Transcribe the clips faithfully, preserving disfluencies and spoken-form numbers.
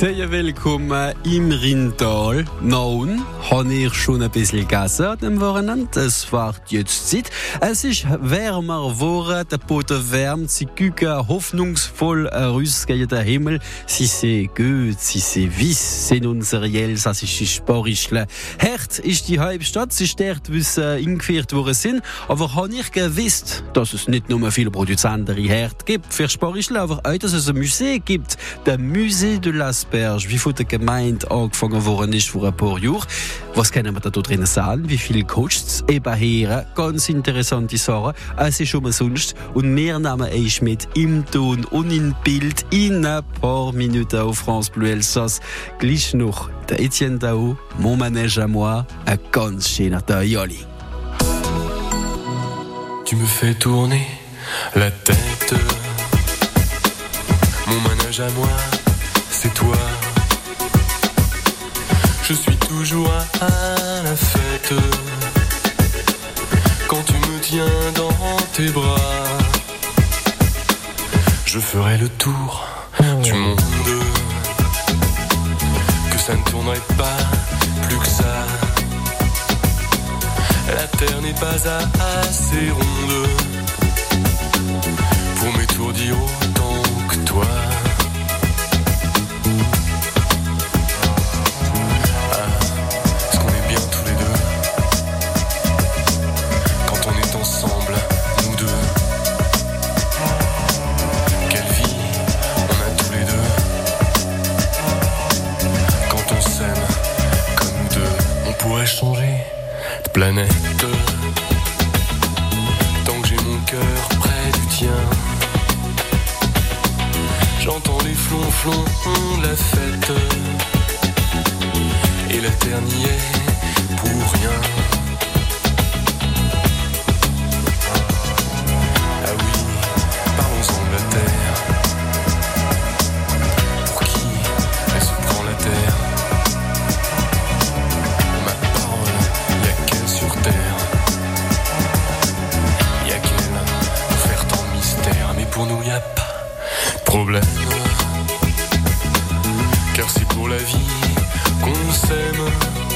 Sehr willkommen im Rheintal. Nun habe ich schon ein bisschen gegessen am Wochenende. Es wird jetzt Zeit. Es ist wärmer geworden, der Boden wärmt, sie gucken hoffnungsvoll raus gegen den Himmel. Sie sehen gut, sie sehen weiss, sind unsere elsassische Sporischle. Herd ist die Hauptstadt, sie ist dort, wo sie eingeführt worden sind. Aber habe ich gewusst, dass es nicht nur viele Produzenten in Herd gibt für Sporischle, aber auch, dass es ein Museum gibt, der Musée de l'Asperge, wie von der Gemeinde angefangen worden ist vor ein paar Jahren. Was können wir da drinnen sagen? Wie viel kostet es? Eben hier ganz interessante Sachen. Es ist umsonst. Und wir nehmen euch mit im Ton und im Bild in ein paar Minuten auf France Bleu Elsass. Gleich noch der Etienne Daou, Mon Manège à moi, ein ganz schöner Tag, Jolli. Tu me fais tourner la tête. Mon manège à moi, c'est toi. Je suis toujours à la fête quand tu me tiens dans tes bras. Je ferai le tour du monde, que ça ne tournerait pas plus que ça. La terre n'est pas assez ronde pour m'étourdir autant que toi. Changer de planète tant que j'ai mon cœur près du tien. J'entends les flonflons de la fête et la terre n'y est pour rien. Ah oui, parlons-en de la terre. Pour qui elle se prend la terre? Pour nous y a pas de problème, car c'est pour la vie qu'on s'aime.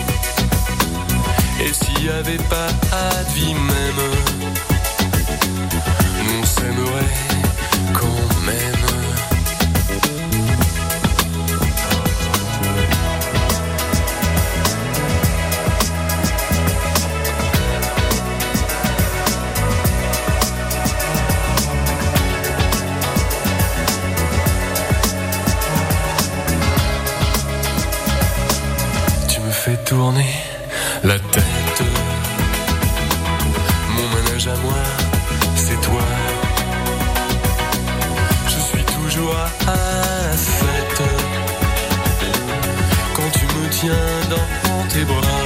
Et s'il y avait pas de vie même, nous on s'aimerait quand même. Tourner la tête. Mon manège à moi, c'est toi. Je suis toujours à la fête quand tu me tiens dans tes bras.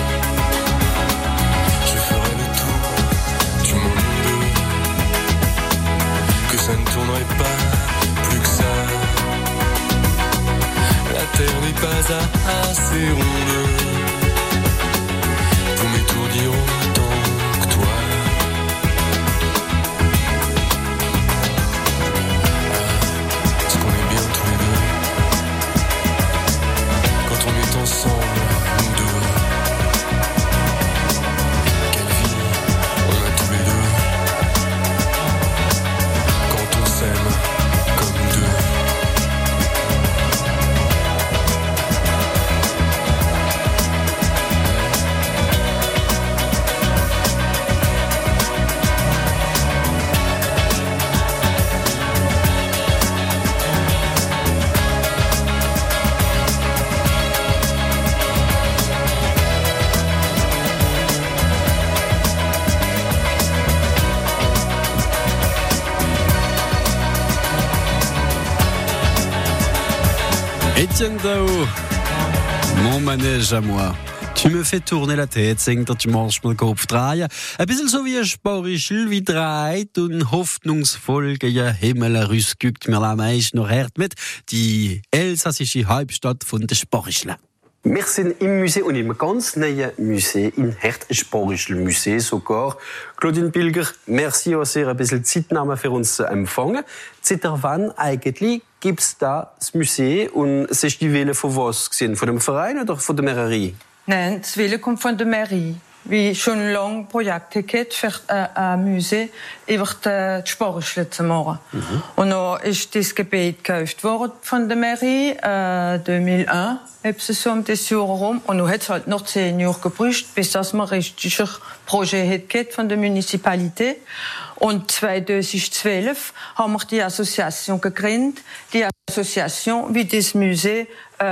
Je ferai le tour du monde, que ça ne tournerait pas plus que ça. La terre n'est pas assez ronde pour m'étourdir autant que toi. Ah, est-ce qu'on est bien tous les deux quand on est ensemble, nous deux? Quelle vie on a tous les deux quand on s'aime comme nous deux. Etienne Daou, Mon Manège à moi. Tu me fais tourner la tête, singt er, du machst mir den Kopf drehen. Ein bisschen so wie ein Sporischl, wie dreht und hoffnungsvoll gegen Himmel rausguckt. Wir lassen meist noch hart mit die elsassische Hauptstadt von der Sporischle. Wir sind im Museum und im ganz neuen Museum, im Hert-Sporischen Museum sogar. Claudine Pilger, merci auch sehr, ein bisschen Zeit nehmen für uns zu empfangen. Seit wann eigentlich gibt es da das Museum und es ist die Wille von was gesehen? Von dem Verein oder von der Mairie? Nein, das Wille kommt von der Mairie. Wir schon lange Projekte gehabt für ein Museum über die Sporischen zu machen. Mhm. Und dann ist das Gebiet gekauft worden von der Mairie, äh, zweitausendeins, ob es so um das Jahr herum. Und dann hat es halt noch zehn Jahre gebraucht, bis das man richtig ein Projekt hat von der Municipalität. Und zweitausendzwölf haben wir die Association gegründet, die Association, wie das Museum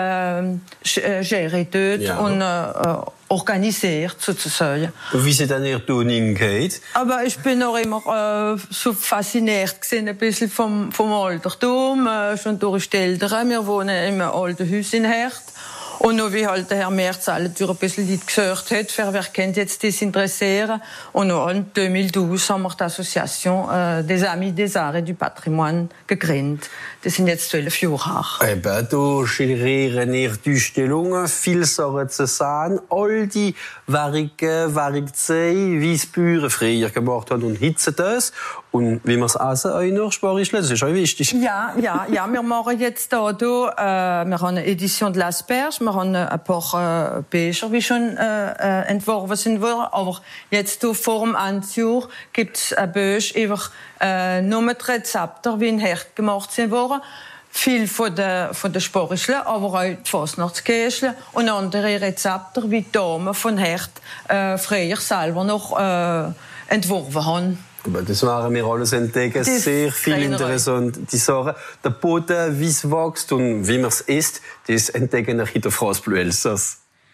äh, geriert ja. und äh, organisiert sozusagen. Und wie sie dann ihr Tuning geht? Aber ich bin noch immer äh, so fasziniert gewesen, ein bisschen vom, vom Altertum, äh, schon durch die Eltern. Wir wohnen im alten Haus in Hert. Und noch wie halt der Herr Merz alle durch ein bisschen Leute gesagt hat, für wer kennt jetzt das interessieren. Und noch in zweitausendzwölf haben wir die Association äh, des Amis des Arts et du Patrimoine gegründet. Das sind jetzt zwölf Jahre her. Eben, da schildern ihr die Ausstellungen, viele Sachen zu sehen, all die Werke, Werkzeuge, wie es Bücher früher gemacht haben und heute das. Und wie wir es essen, auch noch sparisch, das ist auch wichtig. Ja, ja, ja, wir machen jetzt da, da äh, wir haben eine Edition de l'Asperge, wir haben ein paar äh, Bücher, die schon äh, entworfen sind worden, aber jetzt da, vor dem Anzug gibt es ein Buch über äh, nur mit Rezepten, wie in Hert gemacht sind worden. Viel von der, von der Sporischle, aber auch die Fasnachtskäschle und andere Rezepte, wie die Damen von Hert äh, früher selber noch äh, entworfen haben. Aber das waren wir alles entdecken, das sehr viel interessant. Die Sachen, der Boden, wie es wächst und wie man es isst, das entdecken wir in der France Bleu Elsass.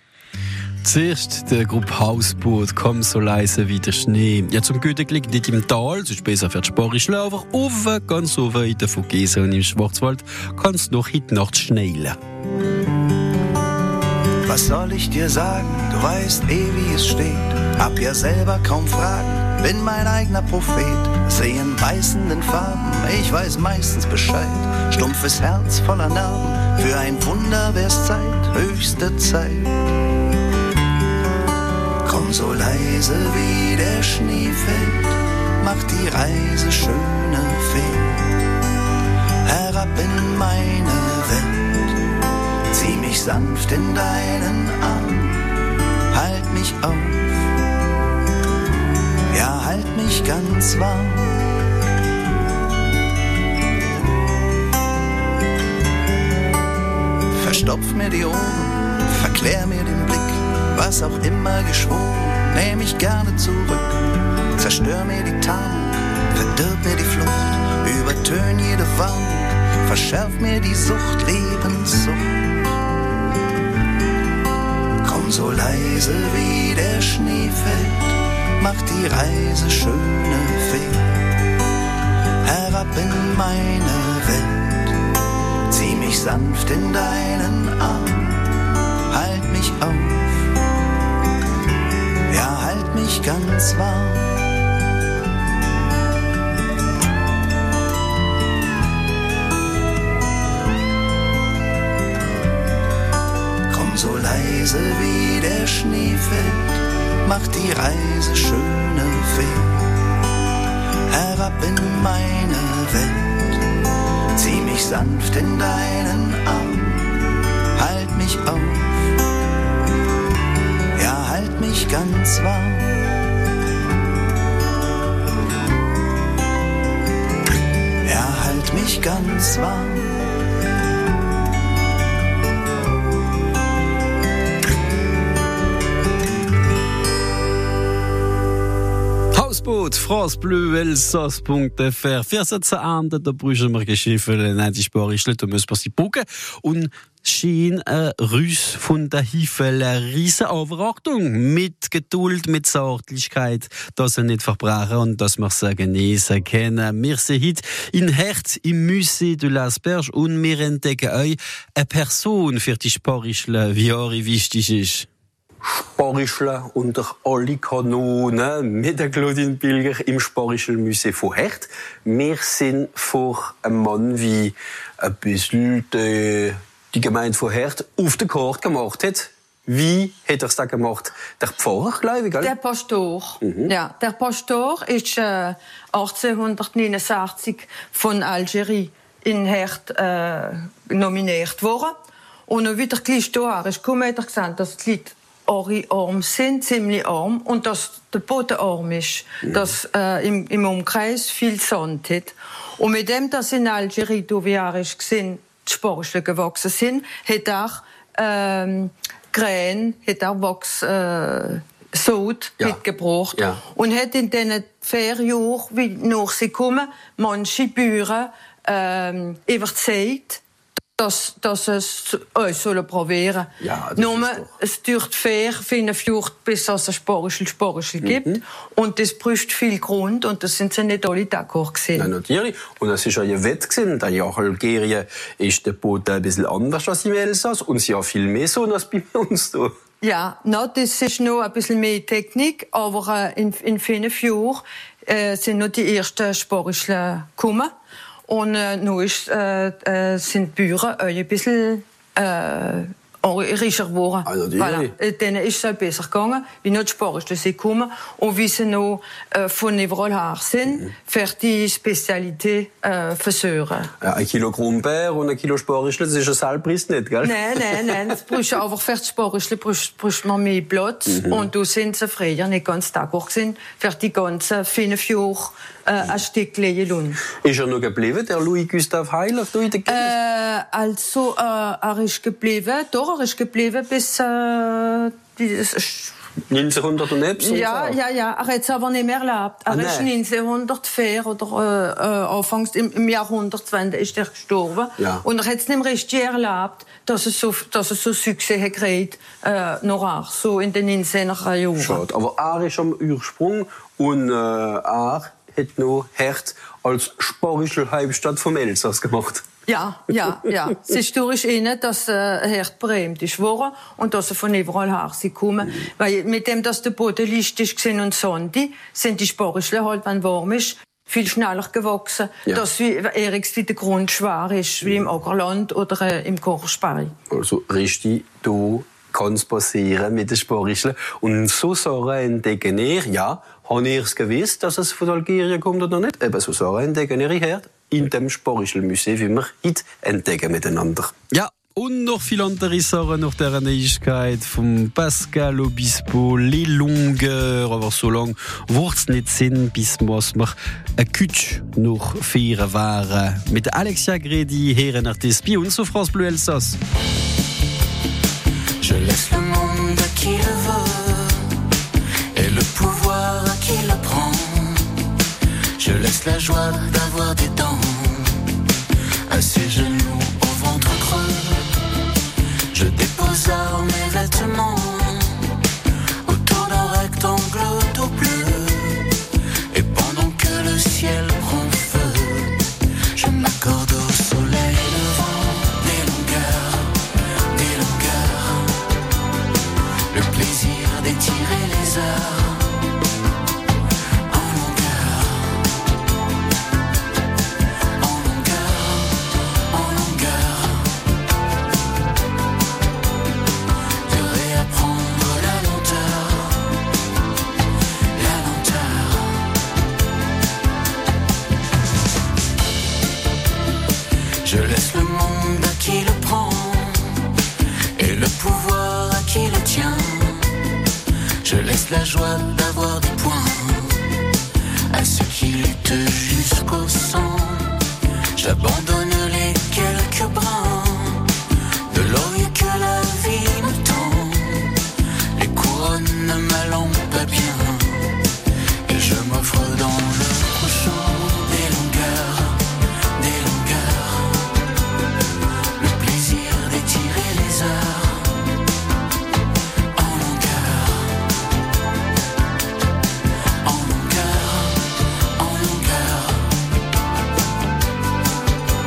Zuerst der Gruppe Hausboot, komm so leise wie der Schnee. Ja, zum Guten liegt nicht im Tal, sonst besser für die Sporischle, aber oben, ganz oben in der Vogesen und im Schwarzwald kannst du noch in die Nacht schnellen. Was soll ich dir sagen? Du weißt eh, wie es steht. Hab ja selber kaum Fragen, bin mein eigener Prophet. Seh in beißenden Farben, ich weiß meistens Bescheid. Stumpfes Herz voller Narben, für ein Wunder wär's Zeit, höchste Zeit. Komm so leise wie der Schnee fällt, mach die Reise schöne Fee. Herab in meine Welt, zieh mich sanft in deinen Arm, halt mich auf. Ja, halt mich ganz warm. Verstopf mir die Ohren, verklär mir den Blick. Was auch immer geschworen, nehm ich gerne zurück. Zerstör mir die Tarnung, verdirb mir die Flucht. Übertön jede Warnung, verschärf mir die Sucht, Lebenssucht. Komm so leise wie der Schnee fällt, mach die Reise schöne Fee. Herab in meine Welt, zieh mich sanft in deinen Arm, halt mich auf, ja, halt mich ganz warm. Komm so leise wie der Schnee fällt, mach die Reise schöne Fee. Herab in meine Welt, zieh mich sanft in deinen Arm, halt mich auf, ja, halt mich ganz warm. Ja, halt mich ganz warm. Hausboot, France Bleu Elsass Punkt F R. Für sie zu ernten, da brauchen wir Geschichte, nicht die Sparischle, da müssen wir sie bucken. Und schien ein Rüss von der Hifel, eine riesen Achtung, mit Geduld, mit Sorglichkeit, dass sie nicht verbrechen und dass wir sie genießen können. Wir sind heute in Hert im Musée de l'Asperge und wir entdecken euch eine Person für die Sparischle, wie eure wichtig ist. Sparischle unter alle Kanonen mit der Claudine Pilger im Sparischen Museum von Hert. Wir sind vor einem Mann wie ein bisschen der die Gemeinde von Herd auf den Chor gemacht hat. Wie hat er es da gemacht? Der Pfarrer, glaube ich, gell? Der Pastor. Mhm. Ja, der Pastor ist äh, achtzehnhundertneunundsechzig von Algerie in Herd äh, nominiert worden. Und dann wieder gleich da ist gekommen, hat er gesagt, dass die Leute arm sind, ziemlich arm, und dass der Boden arm ist, mhm. dass äh, im, im Umkreis viel Sand hat. Und mit dem, dass in Algerie, wie er ist, gesehen, die Spargeln gewachsen sind, hat er ähm, Krähen, hat er Wachs, äh, Sod ja. mitgebracht. Ja. Und hat in diesen vier Jahren, wie nach sie kommen, manche Bauern ähm, überzeugt, dass, dass es uns sollen probieren. Ja, Nur, es dauert vier, fünf Jahre, bis es ein Spargel Spargel mhm. gibt. Und das braucht viel Grund, und das sind sie nicht alle d'accord gewesen. Nein, natürlich. Und es war ja ein Wett gewesen. In Algerien ist der Boden ein bisschen anders als im Elsass, und sie haben viel mehr so als bei uns. Da. Ja, no, das ist noch ein bisschen mehr Technik, aber äh, in, in fünf Jahren äh, sind noch die ersten Spargel gekommen. Und äh, nun ist, äh, äh, sind die Bauern ein bisschen äh, reicher geworden. Also voilà. Denen ist es besser gegangen, wie noch die Spargel sind gekommen und wie sie noch äh, von überall her sind, mhm. für die Spezialität äh, versuchen. Ja, ein Kilo Krummbeer und ein Kilo Spargel, das ist ein Salpreis nicht, gell? Nein, nein, nein. Das brauchst du einfach für die Spargel brauchst man mehr Platz. Mhm. Und da sind sie früher nicht ganz d'accord gewesen, für die ganzen fünf Jahre äh, ein Stück Lehlen. Ist er noch geblieben, der Louis Gustave Heiler? Äh, also, äh, er ist geblieben, doch, er ist geblieben bis, äh, dieses, neunzehnhundert und Ja, ja, ja. Er hat es aber nicht mehr erlebt. Er ah, ist neunzehnhundertvier oder äh, anfangs im, im Jahrhundertzwanzig ist er gestorben. Ja. Und er hat es nicht mehr richtig erlebt, dass er so, dass er so Succès hat gekriegt, äh, noch auch, so in den neunzehnhunderter Jahren. Schade. Aber er ist am Ursprung und äh, er hat noch Herd als Spargelhauptstadt vom Elsass gemacht. Ja, ja, ja. Es ist durch ihn, dass äh, Herd berühmt ist worden und dass er von überall her sie kommen. Mhm. Weil mit dem, dass der Boden lichtig ist und sonnig, sind die Spargeln halt, wenn warm ist, viel schneller gewachsen, ja. dass wie Eriks wie der Grund schwer ist, wie im Ackerland oder äh, im Kochersperry. Also richtig, du kannst passieren mit den Spargeln. Und so Sachen entdecken ihr, ja, habe ich es gewusst, dass es von Algerien kommt oder nicht? Eben so Sachen entdecken ihr Herd in dem Spargelmuseum, wie wir heute entdecken miteinander. Ja, und noch viele andere Sachen nach dieser Neuigkeit vom Pascal Obispo, les Longueurs, aber so lange wird es nicht sein, bis wir ein Kütsch noch feiern waren. Mit Alexia Gredi, Herrenartiste bei uns auf France Bleu Elsass. Je laisse le monde à qui le veut et le pouvoir à qui le prend. Je laisse la joie d'avoir des dents à ses genoux au ventre creux. Je dépose mes vêtements autour d'un rectangle tout bleu. Et pendant que le ciel prend feu, je m'accorde au soleil levant. Des longueurs, des longueurs, le plaisir d'étirer les heures. Je laisse le monde à qui le prend et le pouvoir à qui le tient. Je laisse la joie d'avoir des points à ceux qui luttent jusqu'au sang. J'abandonne les quelques brins de l'œil que la vie me tend. Les couronnes ne m'allant pas bien et je m'offre dans le couchant des longueurs, des longueurs. D'étirer les heures en longueur, en longueur, en longueur.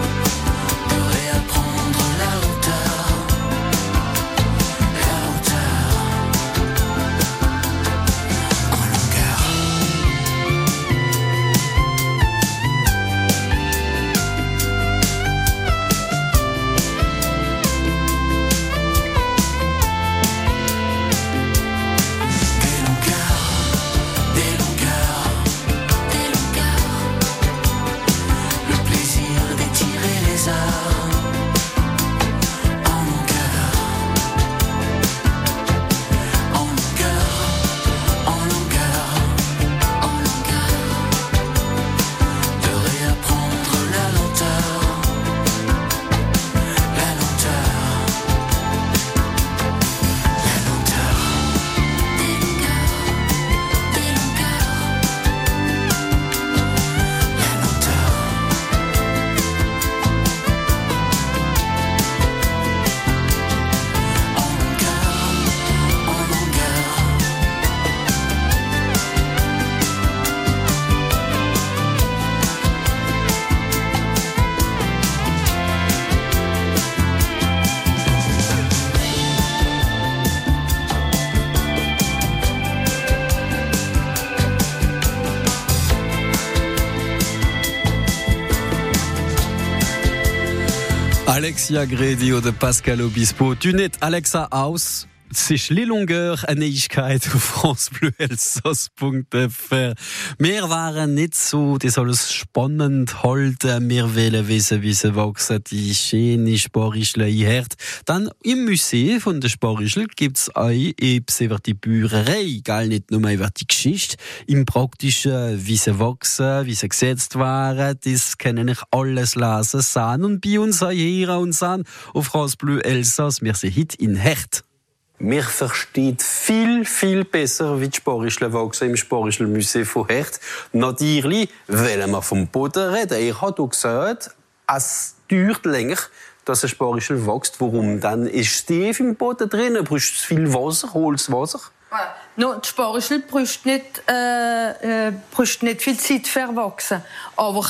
Alexia Gredi oder Pascal Obispo. Tu net Alexa aus. Sich li Longueur eine Neuigkeit auf France Bleu Elsass Punkt F R. Wir waren nicht so, das alles spannend halten. Wir wollen wissen, wie sie wachsen, die schöne Sparischle hört. Dann im Museum von der Sparischl gibt's auch eben über die Bücherei, gar nicht nur über die Geschichte, im Praktischen, wie sie wachsen, wie sie gesetzt waren. Das können ich alles lesen, sehen und bei uns auch hier und sehen auf France Bleu Elsass. Wir sind heute in Hert. Wir verstehen viel, viel besser, wie die Sparischle wachsen im Sparischl Museum von Hert. Natürlich wollen wir vom Boden reden. Er hat auch gesagt, es dauert länger, dass ein Sparischl wächst. Warum? Dann ist tief im Boden drin, braucht es viel Wasser, Holzwasser. No, die Sparischl braucht nicht, äh, äh, braucht nicht viel Zeit für Wachsen. Aber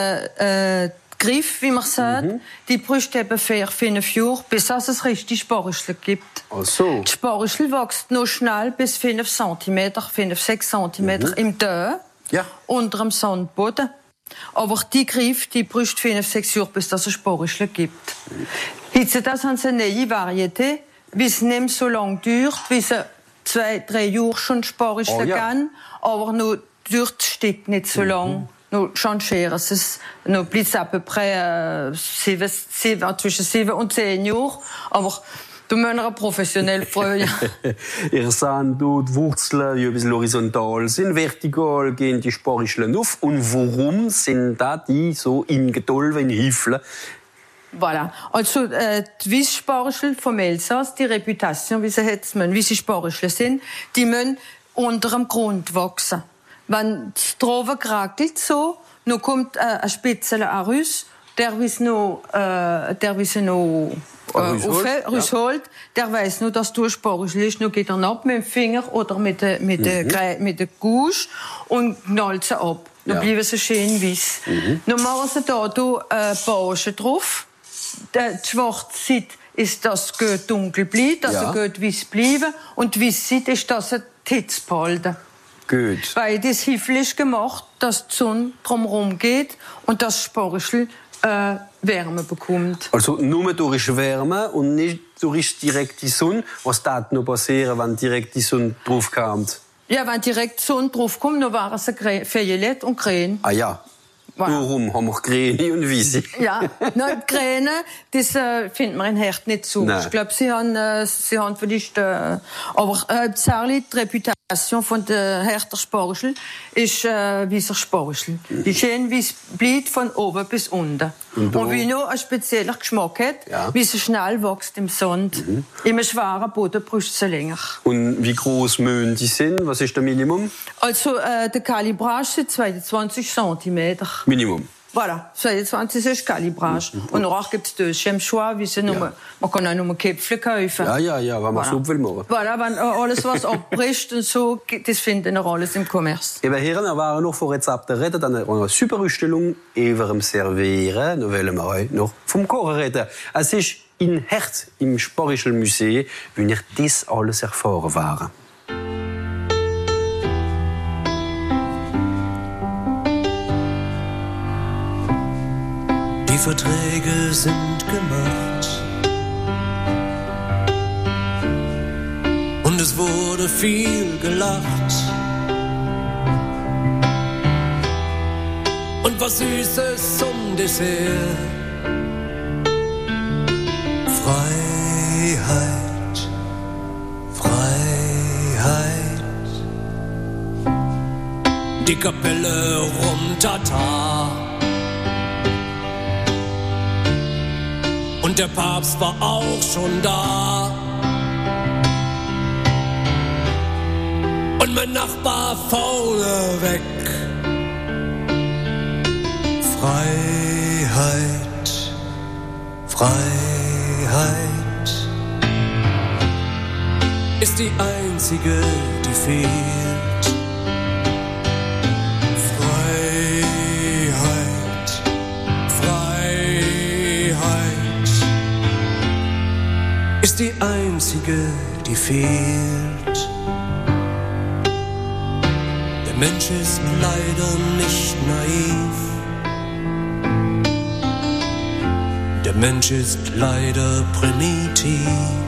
der, äh, Griff, wie man sagt, mhm. die braucht eben vier, fünf Jahre, bis es richtig Sparischl gibt. Ach so. Die Sparischl wächst noch schnell bis fünf Zentimeter, fünf, sechs Zentimeter mhm. im Dö, ja. unter dem Sandboden. Aber die Griff, die braucht fünf, sechs Jahre, bis es Sparischl gibt. Mhm. Heutzutage haben sie eine neue Varietät, wie es nicht so lange dauert, wie sie zwei, drei Jahre schon Sparischl oh, ja. gehen, aber nur dauert es nicht so mhm. lang. Nous changieren. Es ist, nous bleibt à peu près äh, sieben, sieben, zwischen sieben und zehn Jahren. Aber du musst professionell freuen. Ihr seht hier die Wurzeln, die ein bisschen horizontal sind, vertikal gehen die Sparischlen auf. Und warum sind da die so in Gedolven, in Hüffeln? Voilà. Also, äh, die Weisssparschel vom Elsass, die Reputation, wie sie jetzt müssen, wie sie Sparischle sind, die müssen unter dem Grund wachsen. Wenn es drauf krakelt so, dann kommt äh, ein Spitzel raus, der weiß noch, äh, der weiß noch, äh, rausholt, ja. der weiß noch, dass du ein Sparischl ist, dann geht er ab mit dem Finger oder mit der, mit mhm. der, mit der Gouge und knallt sie ab. Dann ja. bleiben sie schön weiß. Mhm. Dann machen sie da, da äh, Bausche drauf. Die schwarze Seite ist, dass es gut dunkel bleibt, dass ja. es gut weiß bleibt. Und die weiße Seite ist, dass es die Hitze behalten. Gut. Weil das Hiffel ist gemacht, dass die Sonne drumherum geht und das Sparischl äh, Wärme bekommt. Also nur durch Wärme und nicht durch direkt die Sonne. Was darf noch passieren, wenn direkt die Sonne draufkommt? Ja, wenn direkt die Sonne draufkommt, dann waren sie violett und grün. Ah ja. Voilà. Warum haben wir Grüne und Weiße? Ja, nein, Grüne, das äh, findet man in Hert nicht so. Nein. Ich glaube, sie haben, äh, sie haben vielleicht, äh, aber hauptsächlich äh, die Reputation von der Herter Sparischl ist äh, weißer Sparischl. Mhm. Die schön weiß bleibt von oben bis unten. Und, und wie noch ein spezieller Geschmack hat, ja. wie sie schnell wächst im Sand. Mhm. Im schweren Boden braucht sie länger. Und wie groß müssen die sind? Was ist das Minimum? Also äh, der Kalibrage sind zweiundzwanzig Zentimeter. Minimum. Voilà, zweiundzwanzig ist Kalibrage. Mhm. Und danach gibt es deuxième choix, wie sie ja. nur, man kann auch nur Köpfe kaufen. Ja, ja, ja, wenn man voilà. so will machen. Voilà, wenn alles, was abbricht und so, das finden wir alles im Commerce. Eben, hier waren noch von Rezepten reden, dann haben wir eine super Ausstellung über dem Servieren. Dann wollen wir auch noch vom Kochen reden. Es ist in Hert, im Sparischl Museum, wie wir das alles erfahren waren. Die Verträge sind gemacht und es wurde viel gelacht und was Süßes zum Dessert. Freiheit, Freiheit, die Kapelle rum Tata. Und der Papst war auch schon da. Und mein Nachbar vorne weg. Freiheit, Freiheit ist die einzige, die fehlt. Freiheit, Freiheit ist die einzige, die fehlt. Der Mensch ist leider nicht naiv. Der Mensch ist leider primitiv.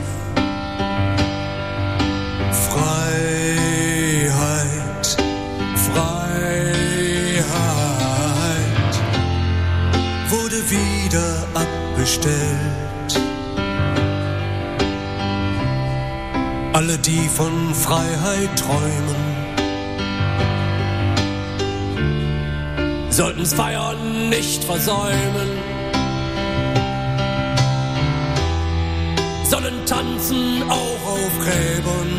Freiheit, Freiheit wurde wieder abbestellt. Alle, die von Freiheit träumen, sollten's Feiern nicht versäumen. Sollen tanzen auch auf Gräbern.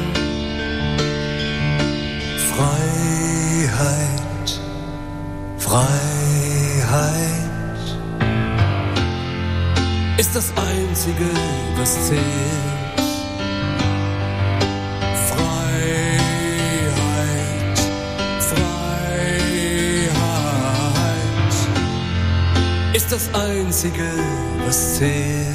Freiheit, Freiheit ist das Einzige, was zählt. Freiheit, Freiheit ist das Einzige, was zählt.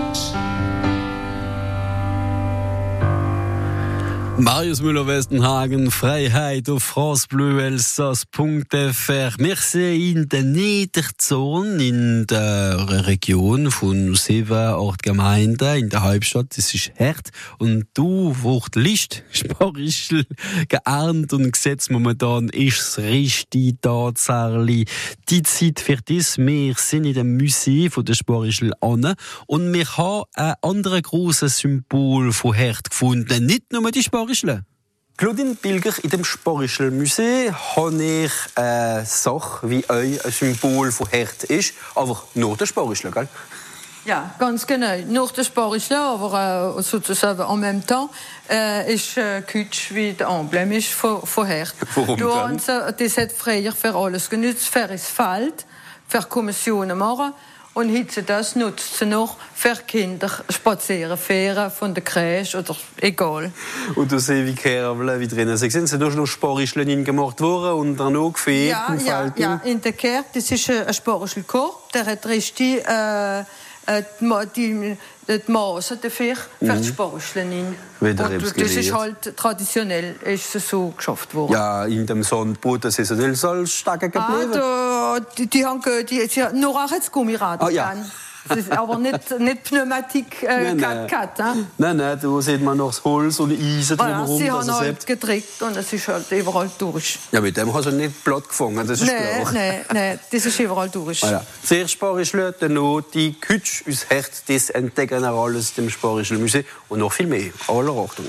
Marius Müller-Westernhagen, Freiheit auf France Bleu Elsass Punkt F R. Wir sind in der Niederzone, in der Region von sieben, acht Gemeinden, in der Hauptstadt. Das ist hart. Und du, wo die List Sporischl geerntet und gesetzt momentan, ist es richtig tatsächlich die Zeit für das. Wir sind in dem Museum von der Sporischl an und wir haben ein anderes grosses Symbol von Herd gefunden. Nicht nur die Sporischl. Claudine Bilger, in dem Sporischl Museum habe ich eine Sache, wie euch ein Symbol von Herd ist, aber nur der Sporischl, gell? Ja, ganz genau. Nur der Sporischl, aber äh, sozusagen en même temps äh, ist äh, Kütsch wie das Emblem ist von, von Herd. Warum du, dann? Das hat früher für alles genutzt, für das Feld, für Kommissionen machen. Und heute das nutzt sie noch für Kinder spazieren, fahren von der Crèche oder egal. Und du siehst, wie Kerble, wie drinnen sie sind. Sie sind noch Sporischl gemacht worden und dann noch gefegt. Ja, ja, ja, in der Kerb, das ist ein Sporischl-Korb, der hat richtig äh, die, die Maße dafür für Mhm. die Sporischl in. Wieder Und das ist halt traditionell ist es so geschafft worden. Ja, in dem Sandboot, das ist nicht so stark geblieben. Ah, da, die, die haben die, die, nur auch jetzt Gummirad. Ah, ja. Das ist aber nicht, nicht Pneumatik äh, Nein, Cut, hein? Nein, nein, da sieht man noch das Holz und Eisen Voilà, drumherum. sie dass haben es halt hebt. gedrückt und es ist halt überall durch. Ja, mit dem hast du nicht platt gefangen, das ist Nein, klar. nein, nein, das ist überall durch. Voilà. Zuerst Sporischl, dann noch die Kütsch, uns Herd, das entdecken wir alles dem Sporischl Museum und noch viel mehr. Aller Achtung.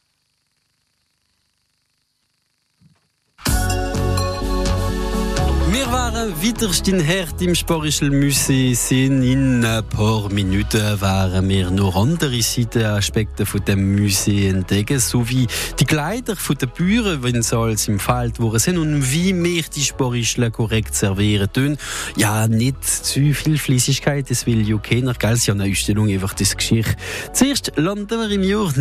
Wir waren wieder in Herd im Sporischl Museum. Sind in ein paar Minuten waren wir noch andere Seitenaspekte von dem Museum entdecken, sowie die Kleider von den Bauern, wenn sie als im Feld waren sind und wie wir die Sporischl korrekt servieren tun. Ja, nicht zu viel Flüssigkeit, das will ja keiner, gell? Sie haben eine Ausstellung einfach das Geschichte. Zuerst landen wir im Jahr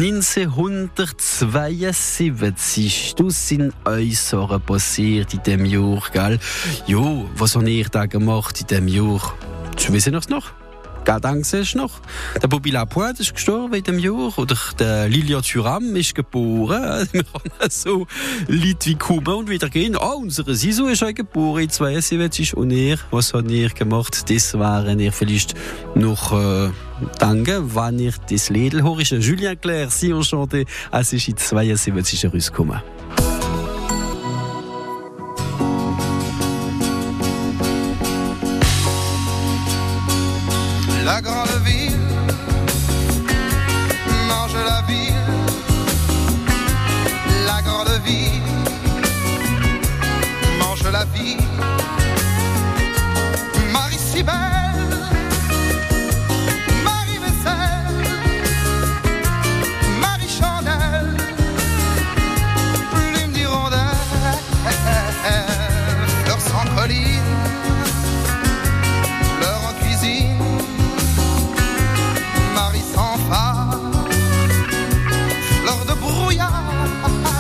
neunzehnhundertzweiundsiebzig. Das sind Äußere passiert in dem Jahr, gell? Jo, was habe ich da gemacht in diesem Jahr? Du weißt noch noch? Gardang ist noch. Der Bobby Lapointe ist gestorben in diesem Jahr. Oder der Lilia Thuram ist geboren. Wir haben so Leute wie kommen und wieder gehen. Ah, unsere Sisu ist auch geboren in zweiundsiebzig. Und ihr, was habt ihr gemacht? Das waren ihr vielleicht noch äh, danke, wenn ihr das Lied hört. Julien Clerc, si enchanté, es ist in zweiundsiebzig herausgekommen. La grande ville mange la ville, la grande ville mange la ville. Marie si belle, Marie vaisselle, Marie chandelle, plume d'hirondelle, fleurs sans colline, fleurs en cuisine. Marie sans phare, fleur de brouillard.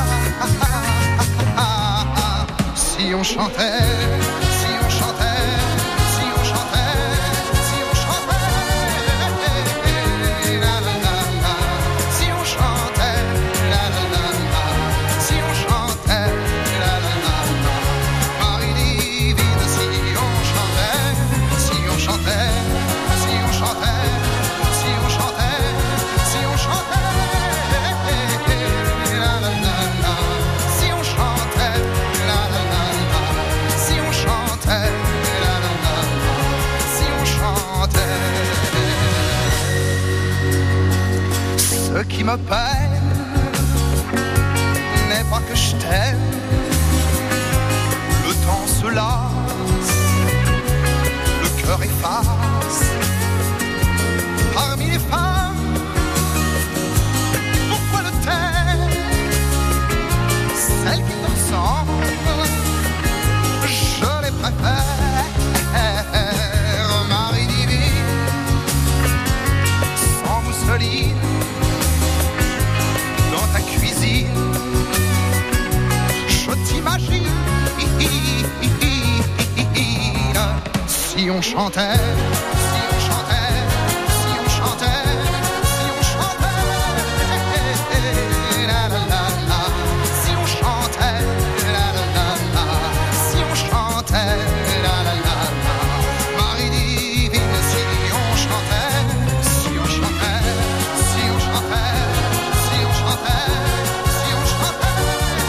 Si on chantait, si on chantait, si on chantait, si on chantait, la la la la. Si on chantait, la la la la. Si on chantait, la la la la. Marie divine, si on chantait, si on chantait, si on chantait. Ce qui me peine n'est pas que je t'aime. Le temps se lasse, le cœur efface. Parmi les femmes, pourquoi le taire? Celles qui te ressemblent, je les préfère. Marie divine, sans mousseline, dans ta cuisine, je t'imagine. Si on chantait, si on chantait, si on chantait, si on chantait, la la la la, si on chantait, la la la la, si on chantait, la la la la, Marie divine, si on chantait, si on chantait, si on chantait, si on chantait, si on chantait,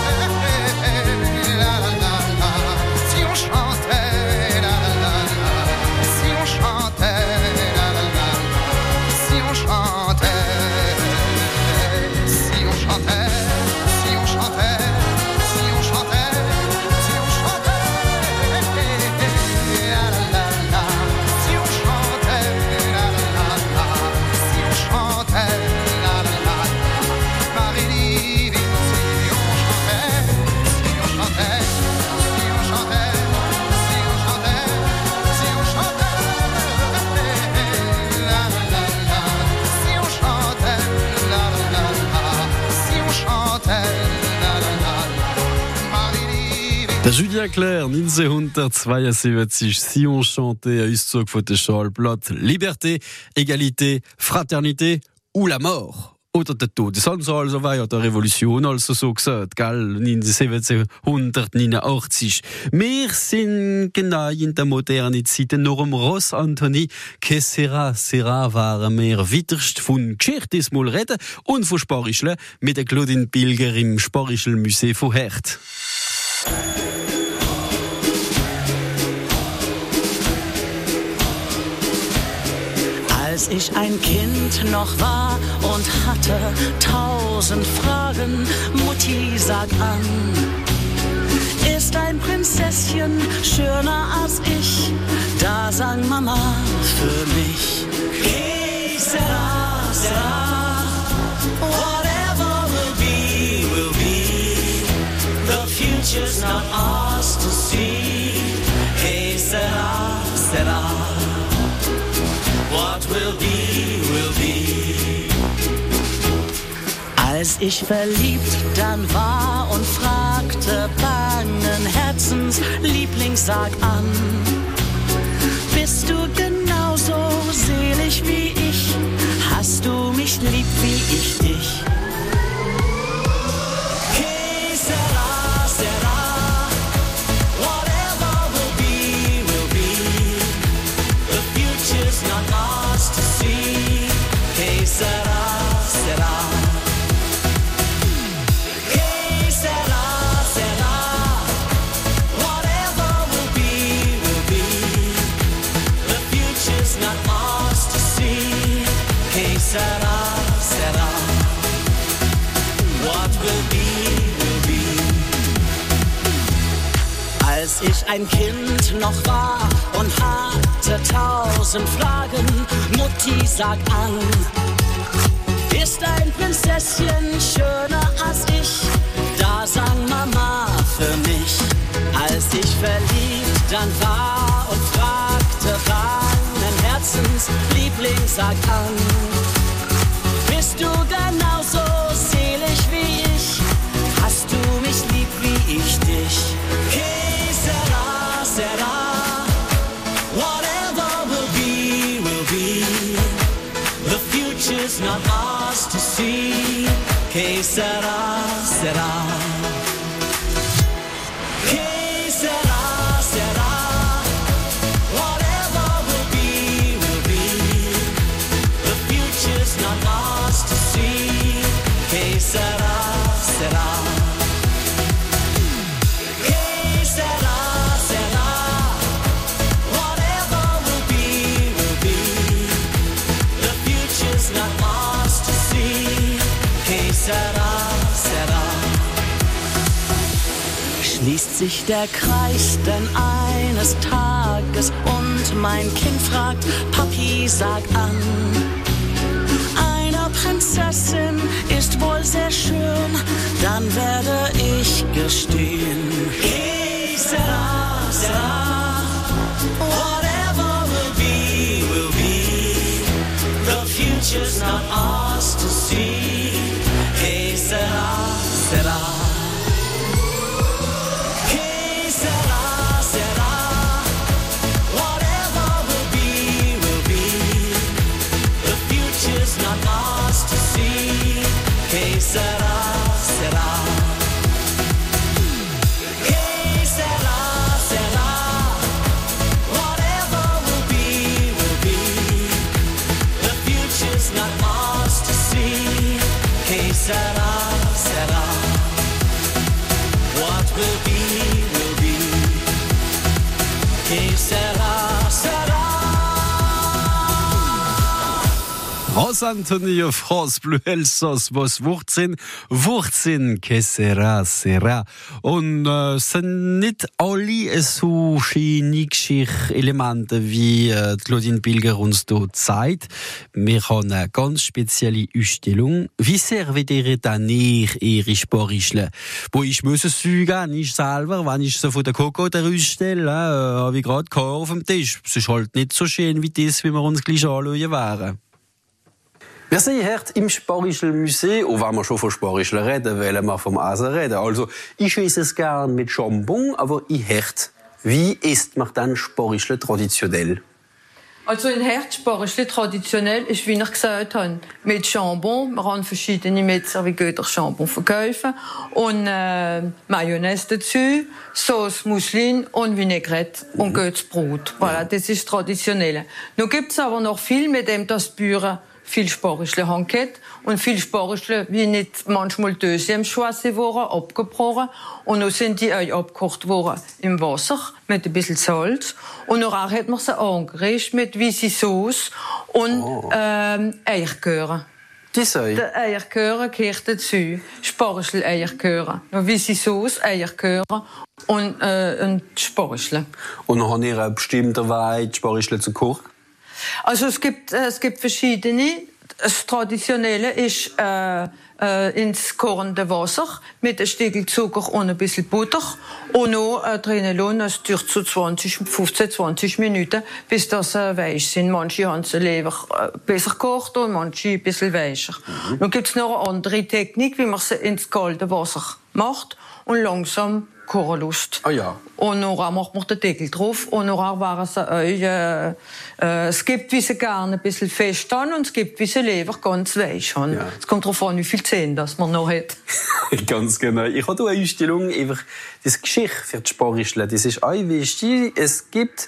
la la la la, si on chantait, la la la la, si on chantait, la la la la, si on chantait, si on chantait, si on chantait, si on chantait, si on chantait, la la la la, si on chantait, la la la la, si on chantait, la la la la, Marie divine, si on chantait, si on chantait, si on chantait, si on chantait, si on chantait, la la la la, si on chantait, la la la la, si on chantait, la la la la, Marie divine. Der Julia Claire, neunzehnhundertzweiundsiebzig, si on chantait, Auszug von der Schallplatte Liberté, Egalité, Fraternité ou la mort. Oder der Tod. Das haben sie also während der Revolution also so gesagt, gell, neunzehnhundertneunundachtzig. Wir sind genau in der modernen Zeit. Noch um Ross Anthony, que sera, sera, waren wir weiterst von Geschichte mal reden und von Sparischle mit der Claudine Pilger im Sparischl Museum von Hert. Als ich ein Kind noch war und hatte tausend Fragen, Mutti, sag an, ist ein Prinzesschen schöner als ich? Da sang Mama für mich. Que sera, sera, whatever will be, will be. The future's not ours to see. Que sera, sera. What will be, will be. Als ich verliebt dann war und fragte bangen Herzens, Liebling, sag an, bist du genauso selig wie ich? Hast du mich lieb wie ich dich? Que sera, sera, whatever will be, will be. The future's not ours to see. Que sera, sera. Que sera, sera. Whatever will be, will be. The future's not ours to see. Que sera, sera. What will be, will be. Als ich ein Kind noch war und hatte tausend Fragen, Mutti, sag an, ist ein Prinzesschen schöner als ich? Da sang Mama für mich. Als ich verliebt dann war und fragte bangen Herzens, Liebling, sag an, bist du genauso selig wie ich? Hast du mich lieb wie ich dich? Que sera, sera. Whatever will be, will be. The future's not ours to see. Que sera, sera. Que sera, sera. Whatever will be, will be. The future's not ours to see. Que sera, sera. Que sera, sera. Whatever will be, will be. The future's not ours to see. sera, sera. Schließt sich der Kreis denn eines Tages und mein Kind fragt, Papi, sag an, einer Prinzessin ist wohl sehr schön, dann werde ich gestehen, que sera, sera, whatever will be, will be, the future's not ours to see, que sera, sera. Sera, sera. Que sera, sera. Whatever will be, will be. The future's not ours to see. Que sera, sera. What will be, will be. Que sera, sera. Aus Antonio France Bleu Elsass, was Wurzeln, Wurzeln, que sera, sera. Und äh, sind nicht alle so schöne Elemente wie äh, Claudine Pilger uns dort zeigt. Wir haben eine ganz spezielle Ausstellung. Wie serviert ihr dann ihre Sporischle? Wo ich muss es sagen, ich selber, wenn ich so von der Coco der ausstelle, äh, habe ich gerade keinen auf dem Tisch. Es ist halt nicht so schön wie das, wie wir uns gleich anschauen wären. Wir sind hier im Sporischl Museum, und wenn wir schon von Sporischl reden, wollen wir vom Essen reden. Also, ich esse es gern mit Jambon, aber ich hört, wie isst man dann Sporischl traditionell? Also in Herd Sporischl traditionell ist, wie ich gesagt habe, mit Jambon. Wir haben verschiedene Metzger, wie Götter Jambon verkaufen. Und äh, Mayonnaise dazu, Sauce Mousseline und Vinaigrette mhm. und Götz Brot. Voilà, das ist traditionell. Nun gibt es aber noch viel, mit dem das Büren viel Sporischle Hanket und viel Sporischle, wie nicht manchmal deuxième choisi worden, abgebrochen. Und dann sind die auch abgekocht worden im Wasser mit ein bisschen Salz. Und dann hat man sie angerührt mit weiße Sauce und oh. ähm, Eierkören. Das sei? Die Eierkören gehört dazu. Sporischle Eierkören. Weiße Sauce, Eierkören und, äh, und Sporischle. Und dann haben ihr eine bestimmte Weise Sporischle zu kochen? Also es gibt, äh, es gibt verschiedene. Das Traditionelle ist äh, äh, ins kochende Wasser mit ein Stückchen Zucker und ein bisschen Butter und noch äh, drinnen lassen. Es dauert so zwanzig, fünfzehn, zwanzig Minuten, bis das äh, weich sind. Manche haben sie lieber äh, besser gekocht und manche ein bisschen weicher. Mhm. Dann gibt es noch eine andere Technik, wie man sie ins kalte Wasser macht und langsam kochen lässt. Ah ja. Und dann macht man den Deckel drauf und dann waren sie auch, äh, äh, es gibt, wie sie gerne ein bisschen fest haben und es gibt, wie sie lieber ganz weich haben. Ja. Es kommt darauf an, wie viel Zähne das man noch hat. Ganz genau. Ich habe hier eine Ausstellung über das Geschichte für die Sporischle. Das ist auch wichtig. Es gibt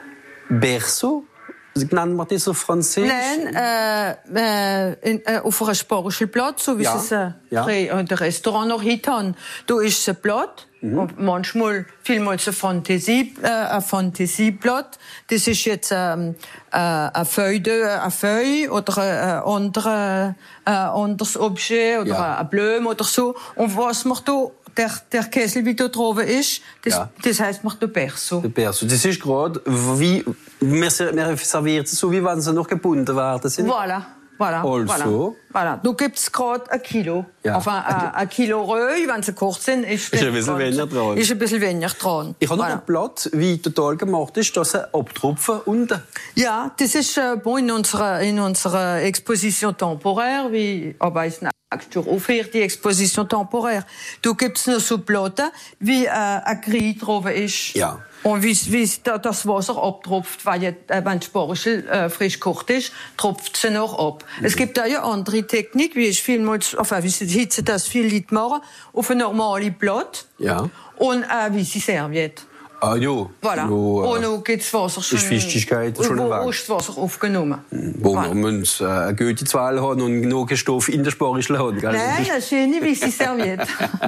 Berceau. Nennt man das auf Französisch? Nein, äh, äh, in, äh, auf einem Sporischelblatt, so wie ja. sie es ja. in den Restaurant noch heute haben. Da ist es ein Blatt. Mhm. Und manchmal, vielmals ein, Fantasie, äh, ein Fantasieblatt. Das ist jetzt ähm, äh, ein Feuille, ein Feuille oder ein andere, äh, anderes Objekt oder ja. ein Blume oder so. Und was man da Der, der Kessel, wie da drauf ist, das, ja. das heisst man der Berceau. Der Berceau. Das ist gerade, wie, wir servieren es so, wie wenn sie noch gebunden werden sind. Voilà. Voilà, also. voilà, voilà. Da gibt es gerade ein Kilo. Ja. Enfin, ein, ein Kilo Röhe, wenn sie gekocht sind, ist, ist ein bisschen weniger dran. Ist ein bisschen weniger dran. Ich habe noch voilà. ein Blatt, wie total gemacht ist, dass sie abtropfen unten. Ja, das ist äh, bon, in unserer, in unserer Exposition temporaire, wie arbeiten aufhört, die Exposition temporaire. Da gibt es noch so Platten, wie äh, ein Grün drauf ist. Ja. Und wie, wie das Wasser abtropft, weil äh, wenn die Sporischel äh, frisch gekocht ist, tropft sie noch ab. Mhm. Es gibt auch eine andere Technik, wie ich vielmals, enfin, wie sie heute das viel Leute machen, auf ein normales Blatt. Ja. Und äh, wie sie Serviette. Ah ja. Voilà. No, äh, und dann geht das Wasser schon... Ist Feuchtigkeit schon weg. Wo ist das Wasser aufgenommen. Wo voilà. man äh, eine gute Zahl haben und genug Stoff in der Sporischle haben. Gell? Nein, eine schöne weiße Serviette.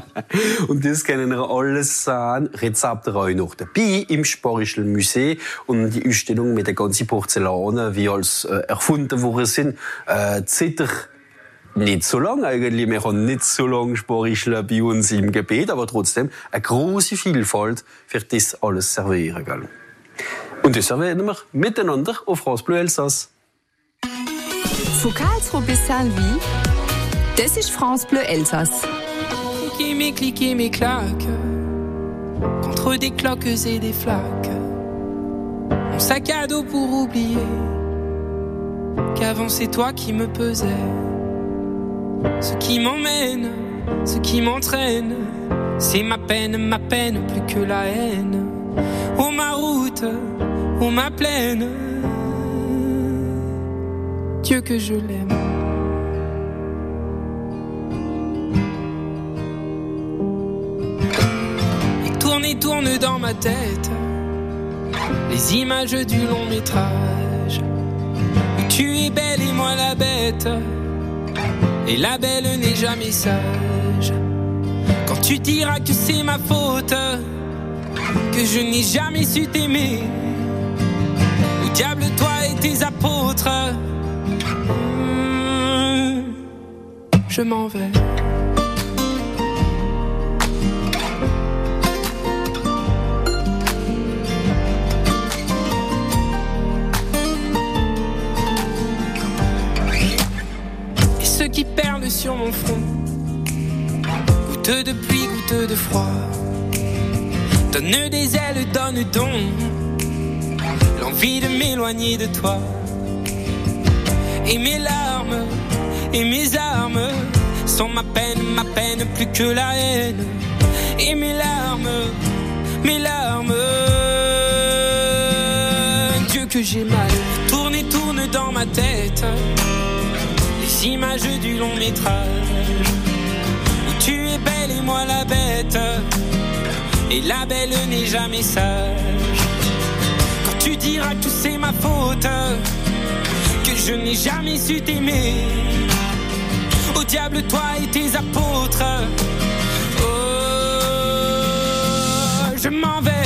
Und das können wir alles sehen. Rezepte auch noch dabei im Sporischl Museum. Und die Ausstellung mit der ganzen Porzellan, wie alles äh, erfunden worden sind. Äh, Zitter nicht so lang eigentlich. Wir haben nicht so lange Sporischler bei uns im Gebet, aber trotzdem eine große Vielfalt für das alles servieren. Gell? Und das servieren wir miteinander auf France Bleu Elsass. Von Karlsruhe bis Saint-Louis, das ist France Bleu Elsass. Cliquez mes, cliquez mes claques contre des cloques et des flaques. Mon sac à dos pour oublier qu'avant c'est toi qui me pesais. Ce qui m'emmène, ce qui m'entraîne, c'est ma peine, ma peine plus que la haine. Oh ma route, oh ma plaine, Dieu que je l'aime. Et tourne et tourne dans ma tête les images du long métrage où tu es belle et moi la bête. Et la belle n'est jamais sage. Quand tu diras que c'est ma faute, que je n'ai jamais su t'aimer, au diable toi et tes apôtres, mmh, je m'en vais. Et ceux qui perlent sur mon front, goutte de pluie, goutte de froid, donne des ailes, donne donc l'envie de m'éloigner de toi. Et mes larmes, et mes armes sont ma peine, ma peine plus que la haine. Et mes larmes, mes larmes, Dieu que j'ai mal. Tourne et tourne dans ma tête les images du long métrage où tu es belle et moi la bête. Et la belle n'est jamais sage. Quand tu diras que c'est ma faute, que je n'ai jamais su t'aimer, au diable toi et tes apôtres, oh, je m'en vais.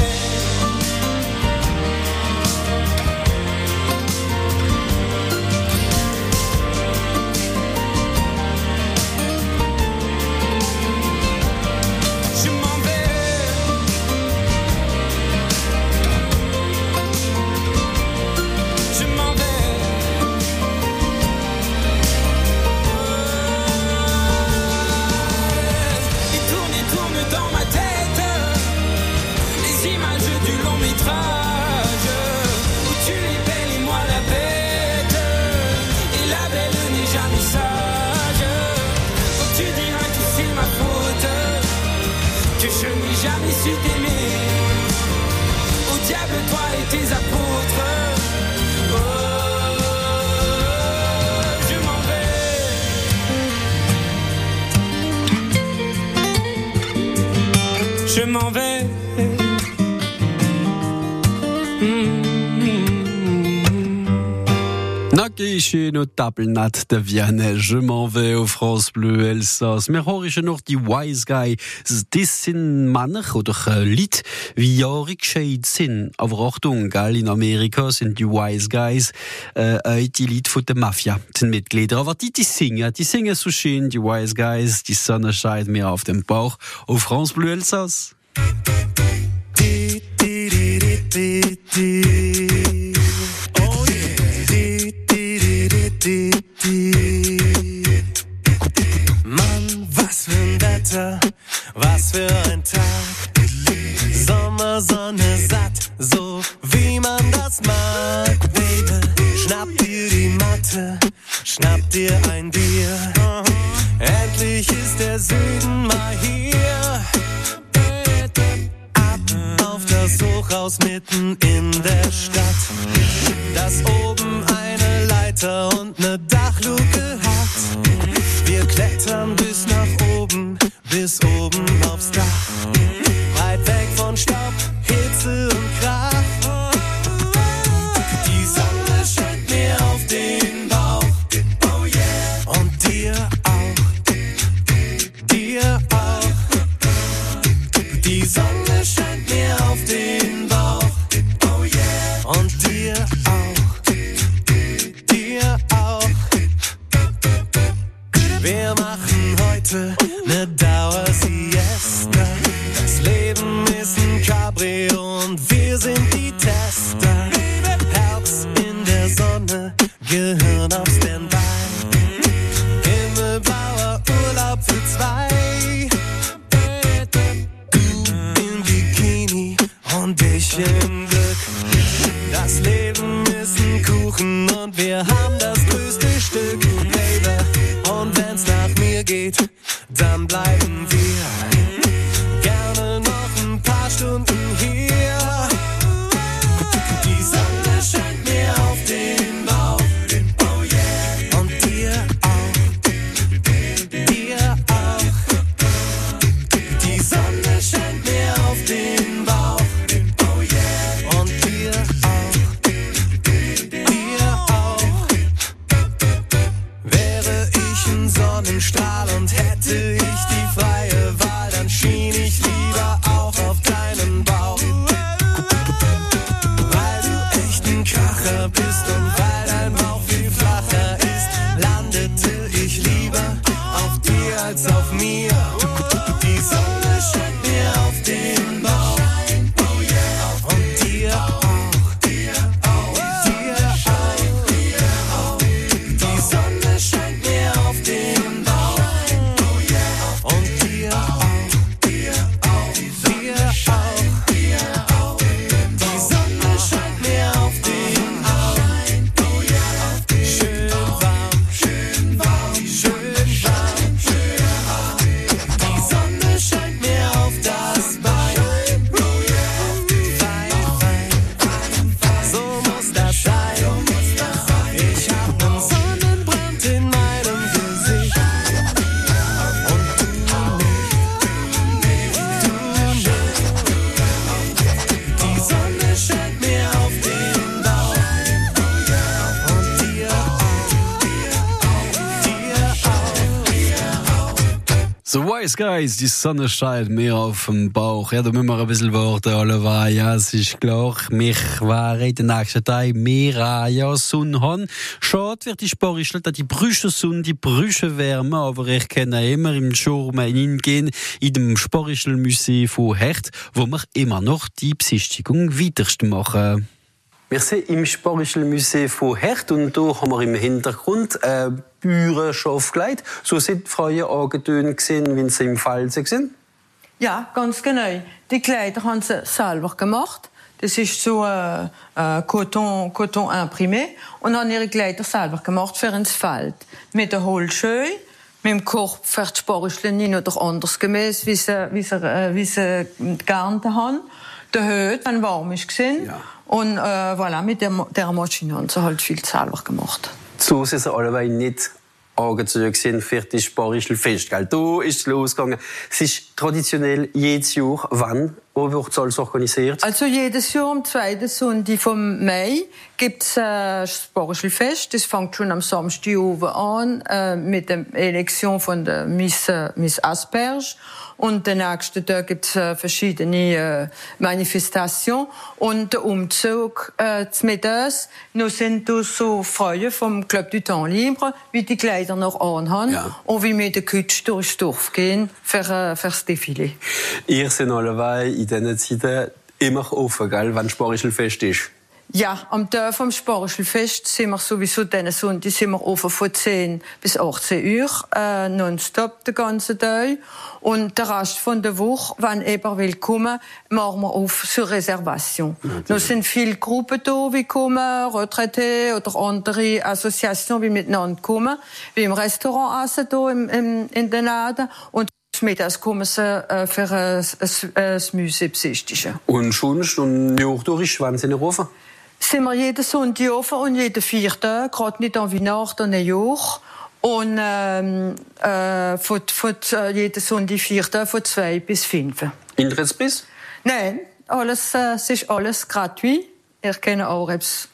Je m'en vais. Na gehe no Tabelnat de Vienne, je m'en vais au France Bleu Elsass. Mir horche noch die Wise Guy. Das sind Männer oder äh, Lied, wie Jahre gescheit sind. Aber Achtung, gell, in Amerika sind die Wise Guys äh, die Lied von der Mafia, sind Mitglieder. Aber die, die singen, die singen so schön, die Wise Guys, die Sonne scheint mir auf dem Bauch. Au France Bleu Elsass. Di, di, di, di, di, di. Oh yeah. Di, di, di, di, di, di. Mann, was für ein Wetter, was für ein Tag. Sommersonne satt, so wie man das mag. Baby, schnapp dir die Matte, schnapp dir ein Bier. Endlich ist der Süden mal hier. Auf das Hochhaus mitten in der Stadt, das oben eine Leiter und ne Dachluke hat. Wir klettern bis nach oben, bis oben aufs Dach. Weit weg von Staub, Hitze und Krach. Die Sonne scheint mir auf den Bauch. Oh yeah. Und dir auch, dir auch. Die Sonne scheint mir auf den Bauch. Oh yeah. Und dir auch, dir auch. Wir machen heute ne Dauer-Siesta. Das Leben ist ein Cabrio und wir sind die Tester. Herz in der Sonne, Gehirn auf Standby. Himmelblauer Urlaub für zwei. Du im Bikini und ich im Glück. Das Leben ist ein Kuchen und wir haben das größte Stück, Baby. Und wenn's nach mir geht, dann bleiben wir gerne noch ein paar Stunden hier. Die Sonne scheint mir auf den Bauch, oh yeah. Und dir auch, dir auch. Die Sonne scheint mir auf den Bauch, oh yeah. Und dir auch, dir auch. Wäre ich ein Sonnenstrahl und hätte ich die freie Wahl, dann schien ich lieber auch auf deinen Bauch. Weil du echt ein Kracher bist und weil dein Bauch viel flacher ist, landete ich lieber auf dir als auf mir. Die Sonne scheint mir auf den Bauch, oh yeah. Und dir auch, dir auch, dir auch. Die Sonne scheint mir auf den Bauch, oh yeah. Und dir auch, dir auch, dir auch. Die Sonne scheint mir auf den Bauch, oh yeah. Schön warm, schön warm, schön warm, schön warm. Die Sonne scheint mir auf das Bein, oh yeah. Fein, fein, fein, so muss das sein. Ich hab nen Sonnenbrand in meinem Gesicht. Und du nicht, du nicht. Die Sonne scheint mir auf den Bauch, oh yeah. Und dir auch, dir auch. So Wise Guys, die Sonne scheint mir auf dem Bauch. Ja, da müssen wir ein bisschen warten, alle war. Ja, es ist klar, mich war in den nächsten Tagen mehr ja Sonne haben. Schade wird die Sporischel, dass die Brüche Sonne, die Brüche wärmen, aber ich kann immer im Schurm hingehen, in dem Sporischel-Museum von Hecht, wo wir immer noch die Besichtigung weiterst machen. Wir sind im Sporischel-Museum von Hecht und da haben wir im Hintergrund äh, Bührenschafkleid. So sind die Frauen angetönt gesehen, wenn sie im Falze sind. Ja, ganz genau. Die Kleider haben sie selber gemacht. Das ist so äh, äh, Coton, Coton imprimé. Und haben ihre Kleider selber gemacht für ins Feld. Mit der Holzscheu, mit dem Korb für die Sporischle nicht oder anders gemäß, wie sie, wie sie, äh, wie sie geerntet haben. Der Höhe, wenn warm ist, ja. Und äh, voilà, mit der, der Maschine haben sie halt viel selber gemacht. So sind sie alle nicht angezogen für die Sporischel-Fest. Da ist es losgegangen. Es ist traditionell jedes Jahr. Wann wird es organisiert? Also jedes Jahr am zweiten Sonntag vom Mai gibt es äh, das Sporischel-Fest. Das fängt schon am Samstag an äh, mit der Elektion von der Miss, äh, Miss Asperge. Und den nächsten Tag gibt es äh, verschiedene äh, Manifestationen. Und der Umzug äh, zum Mittags. Nous sind da so Freunde vom Club du Temps Libre, wie die Kleider noch anhaben. Ja. Und wie wir mit der Kütsch durchs Dorf gehen für, äh, für das Défilé. Ihr seid alle in diesen Zeiten immer offen, gell, wenn Sporischel-Fest ist? Ja, am Tag vom Sporischel-Fest sind wir sowieso diesen Sonntag sind wir offen von zehn bis achtzehn Uhr, äh, nonstop den ganzen Tag. Und der Rest von der Woche, wenn jemand will kommen, machen wir auf zur Reservation. Da sind viele Gruppen da, die kommen, Retraités oder andere Assoziationen, die miteinander kommen, wie im Restaurant essen, da im, im, in den Läden. Und mittags kommen sie äh, für äh, das Museum besichtigen. Und sonst, und Jahr durch, wann sind Sie offen? Sind wir jeden Sonntag offen und jeden vierten, gerade nicht an Weihnachten und Neujahr. Und ähm, äh, von, von, äh, jeden Sonntag vierten von zwei bis fünf. Intrittspreis? Nein, alles, äh, es ist alles gratuit. Ihr kennt auch etwas.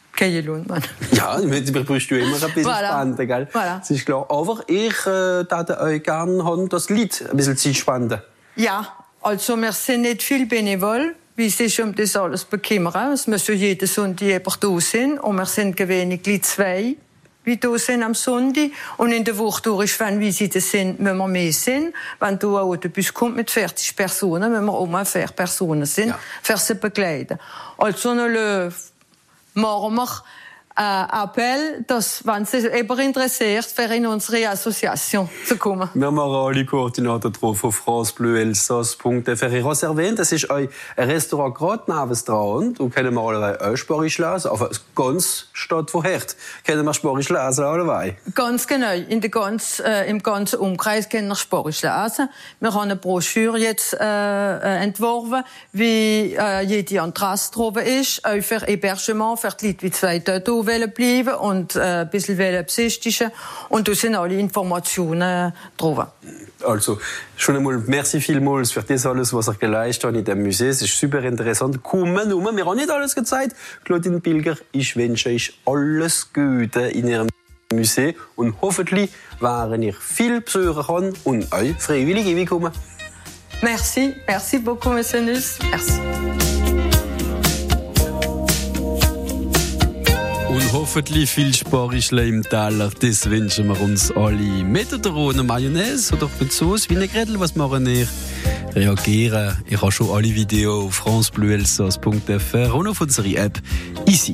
Ja, wir brauchst du immer ein bisschen voilà. Spannend, gell? Voilà. Das ist klar. Aber ich äh, würde euch gerne haben, das Lied ein bisschen Zeit spannend. Ja, also wir sind nicht viel Benevol, wie sich um das alles bekümmern. Es müssen jeden Sonntag jemand da sein. Und wir sind gewöhnlich zwei, wie da sind am Sonntag. Und in der Woche durch, wenn Visiten sind, müssen wir mehr sein. Wenn du ein Autobus kommt mit vierzig Personen, müssen wir auch mal vier Personen sein, ja. für sie begleiten. Also, le, machen wir äh, Appell, dass, wenn Sie sich interessiert, für in unsere Association zu kommen. Wir machen alle Koordinaten drauf auf france bleu elsass punkt f r. Ich habe es erwähnt, es ist ein Restaurant gerade neben dran. Du können wir alle auch Spanisch lesen, aber ganz Stadt von Herd können wir Spanisch lesen alle. Ganz genau. In der ganz, äh, im ganzen Umkreis können wir Spanisch lesen. Wir haben eine Broschüre jetzt äh, entworfen, wie äh, jede Adresse drauf ist, auch für Hébergement, für die Leute, die zwei Tage wollen bleiben und äh, ein bisschen besichtigen. Und da sind alle Informationen drauf. Also, schon einmal merci vielmals für das alles, was ihr geleistet habt in diesem Museum. Es ist super interessant. Kommen um. Wir haben nicht alles gezeigt. Claudine Pilger, ich wünsche euch alles Gute in Ihrem Museum und hoffentlich werden ihr viel Besucher haben und euch freiwillig willkommen. Merci, merci beaucoup, Monsieur Nuss. Merci. Und hoffentlich viel Sparischle im Teller, das wünschen wir uns alle. Mit oder ohne Mayonnaise oder mit Sauce, Vinaigrette, was machen wir? Reagieren. Ich habe schon alle Videos auf france bleu elsass punkt f r und auf unsere App Easy.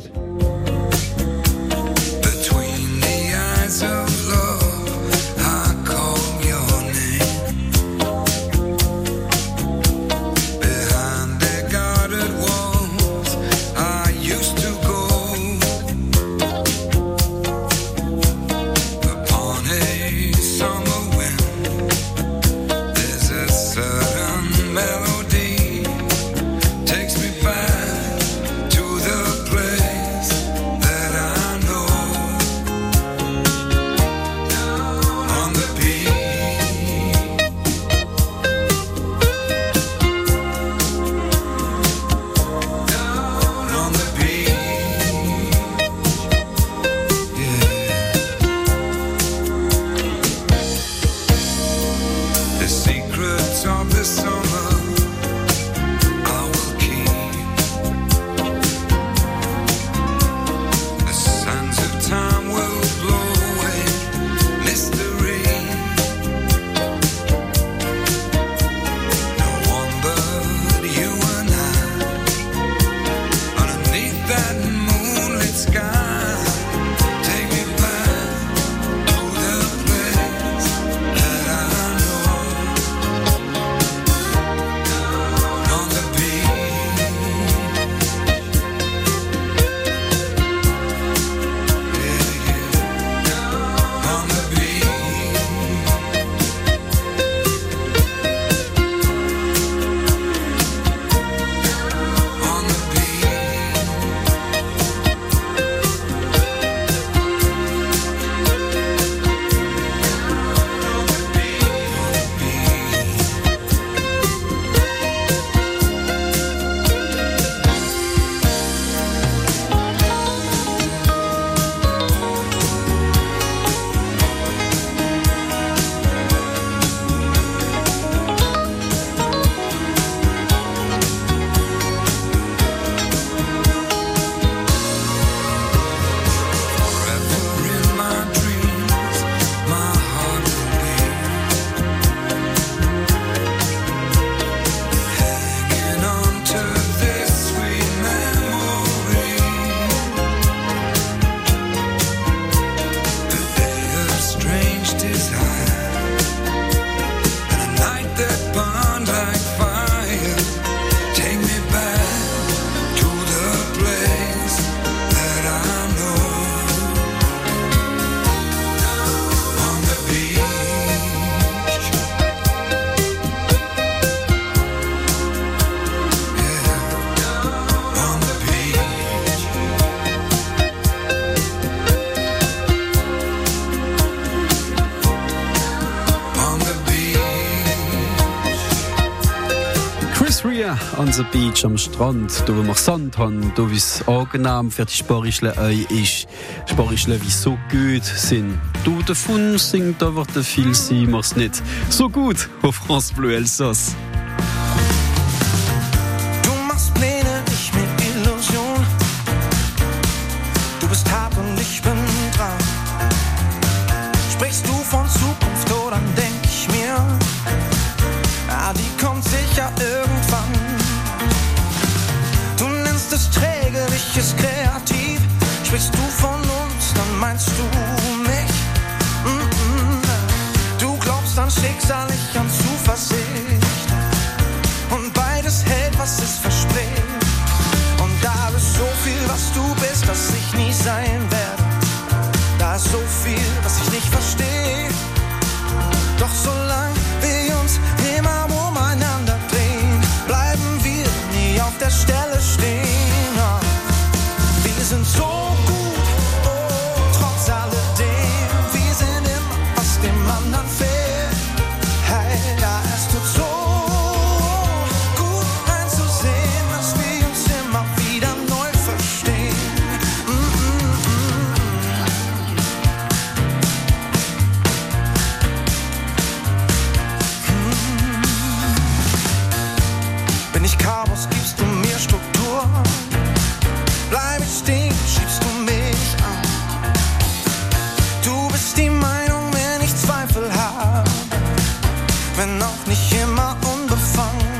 An der Beach am Strand, da wo wir Sand haben, da wie es angenehm für die Sparischle ist. Sparischle wie so gut sind. Du davon singt aber der viel sie mach's nicht so gut auf France Bleu Elsass. Du machst Pläne, ich mit Illusion. Du bist hart und ich bin dran. meinst du mich? Mm-mm. Du glaubst an Schicksal, ich an Zuversicht. Und beides hält, was es verspricht. Und da ist so viel, was du bist, das ich nie sein werde. Da ist so viel, was ich nicht verstehe. Doch solange wir uns immer umeinander drehen, bleiben wir nie auf der Stelle stehen. Wir sind so gut, oh, trotz alledem. Wir sind immer, was dem anderen fehlt. Hey, ja, es tut so gut einzusehen, dass wir uns immer wieder neu verstehen. Bin ich Chaos, gibst du mir Struktur. Bleib ich stehen, schiebst du mich an. Du bist die Meinung, wenn ich Zweifel habe, wenn auch nicht immer unbefangen.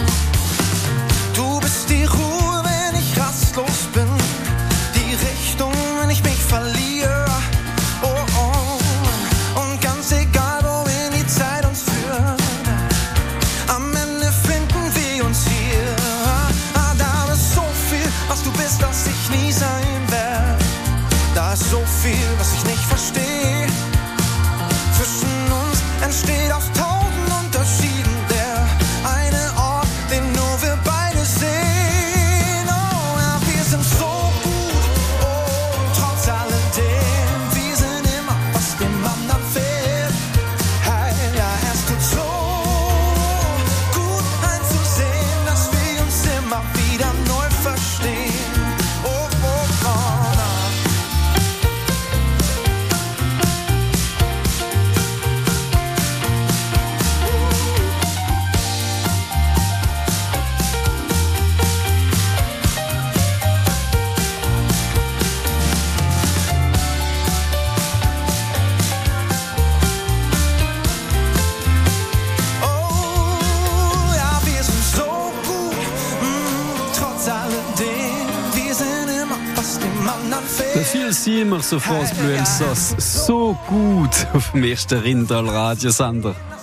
Du bist die Ruhe, wenn ich rastlos bin, die Richtung, wenn ich mich verliere. Oh, oh. Und ganz egal, wohin die Zeit uns führt, am Ende finden wir uns hier. Ah, da ist so viel, was du bist, das ich nie sein werde. Da ist so viel, was ich nicht verstehe. Zwischen uns entsteht aus tausend Unterschieden der eine Ort, den nur wir beide sehen. Oh ja, wir sind so gut, oh, trotz alledem. Wir sind immer, was dem anderen fehlt. Hey, ja, es tut so gut einzusehen, dass wir uns immer wieder neu verstehen. Oh, oh, oh, na. Oh, ja, wir sind so gut, mm, trotz alledem. Wir sind immer, was dem anderen Wie fehlt. viel sind wir so France Bleu Elsass so gut auf dem ersten Rindal Radiosender?